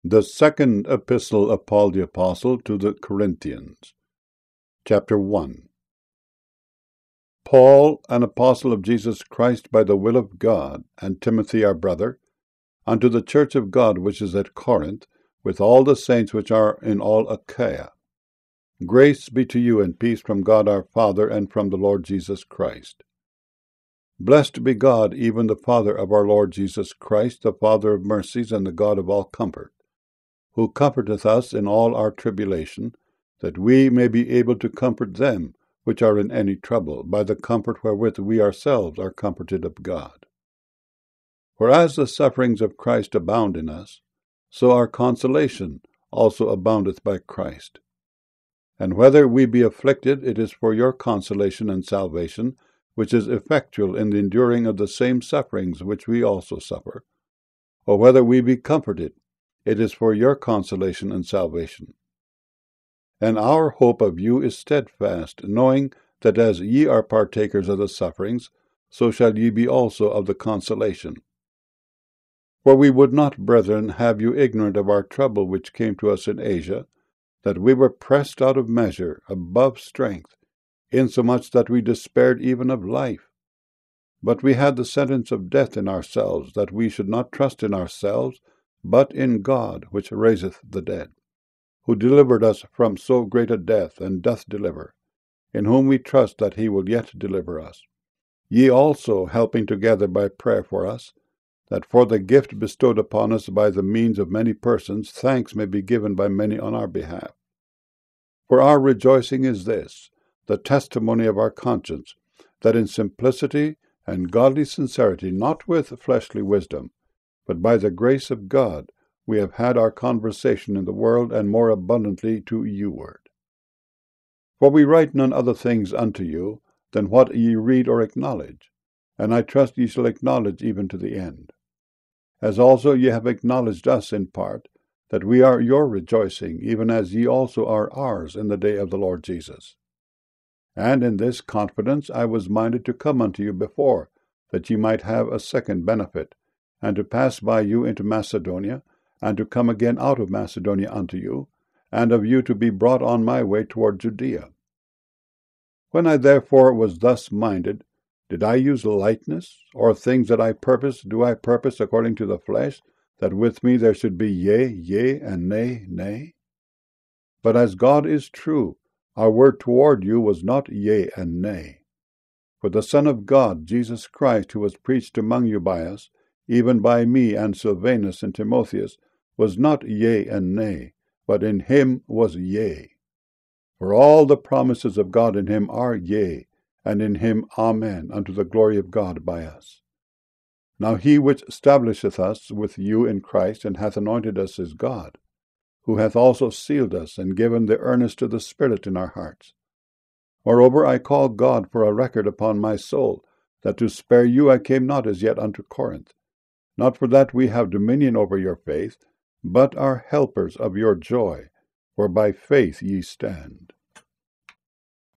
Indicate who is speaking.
Speaker 1: The second epistle of Paul the Apostle to the Corinthians. Chapter 1. Paul, an apostle of Jesus Christ by the will of God, and Timothy our brother, unto the church of God which is at Corinth, with all the saints which are in all Achaia. Grace be to you and peace from God our Father and from the Lord Jesus Christ. Blessed be God, even the Father of our Lord Jesus Christ, the Father of mercies and the God of all comfort, who comforteth us in all our tribulation, that we may be able to comfort them which are in any trouble, by the comfort wherewith we ourselves are comforted of God. For as the sufferings of Christ abound in us, so our consolation also aboundeth by Christ. And whether we be afflicted, it is for your consolation and salvation, which is effectual in the enduring of the same sufferings which we also suffer. Or whether we be comforted, it is for your consolation and salvation. And our hope of you is steadfast, knowing that as ye are partakers of the sufferings, so shall ye be also of the consolation. For we would not, brethren, have you ignorant of our trouble which came to us in Asia, that we were pressed out of measure, above strength, insomuch that we despaired even of life. But we had the sentence of death in ourselves, that we should not trust in ourselves, but in God, which raiseth the dead, who delivered us from so great a death, and doth deliver, in whom we trust that he will yet deliver us. Ye also helping together by prayer for us, that for the gift bestowed upon us by the means of many persons, thanks may be given by many on our behalf. For our rejoicing is this, the testimony of our conscience, that in simplicity and godly sincerity, not with fleshly wisdom, but by the grace of God, we have had our conversation in the world, and more abundantly to you-ward. For we write none other things unto you than what ye read or acknowledge, and I trust ye shall acknowledge even to the end. As also ye have acknowledged us in part, that we are your rejoicing, even as ye also are ours in the day of the Lord Jesus. And in this confidence I was minded to come unto you before, that ye might have a second benefit, and to pass by you into Macedonia, and to come again out of Macedonia unto you, and of you to be brought on my way toward Judea. When I therefore was thus minded, did I use lightness, or things that I purpose, do I purpose according to the flesh, that with me there should be yea, yea, and nay, nay? But as God is true, our word toward you was not yea and nay. For the Son of God, Jesus Christ, who was preached among you by us, even by me and Silvanus and Timotheus, was not yea and nay, but in him was yea. For all the promises of God in him are yea, and in him amen, unto the glory of God by us. Now he which establisheth us with you in Christ, and hath anointed us, is God, who hath also sealed us, and given the earnest of the Spirit in our hearts. Moreover, I call God for a record upon my soul, that to spare you I came not as yet unto Corinth, not for that we have dominion over your faith, but are helpers of your joy, for by faith ye stand.